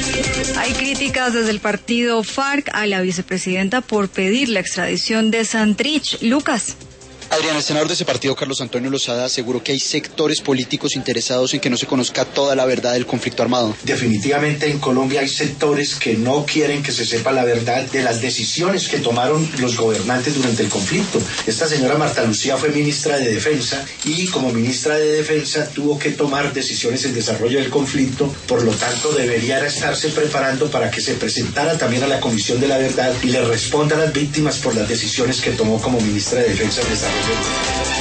Hay críticas desde el partido FARC a la vicepresidenta por pedir la extradición de Santrich. Lucas. Adrián, el senador de ese partido, Carlos Antonio Lozada, aseguró que hay sectores políticos interesados en que no se conozca toda la verdad del conflicto armado. Definitivamente en Colombia hay sectores que no quieren que se sepa la verdad de las decisiones que tomaron los gobernantes durante el conflicto. Esta señora Marta Lucía fue ministra de Defensa y como ministra de Defensa tuvo que tomar decisiones en desarrollo del conflicto, por lo tanto debería estarse preparando para que se presentara también a la Comisión de la Verdad y le responda a las víctimas por las decisiones que tomó como ministra de Defensa en desarrollo.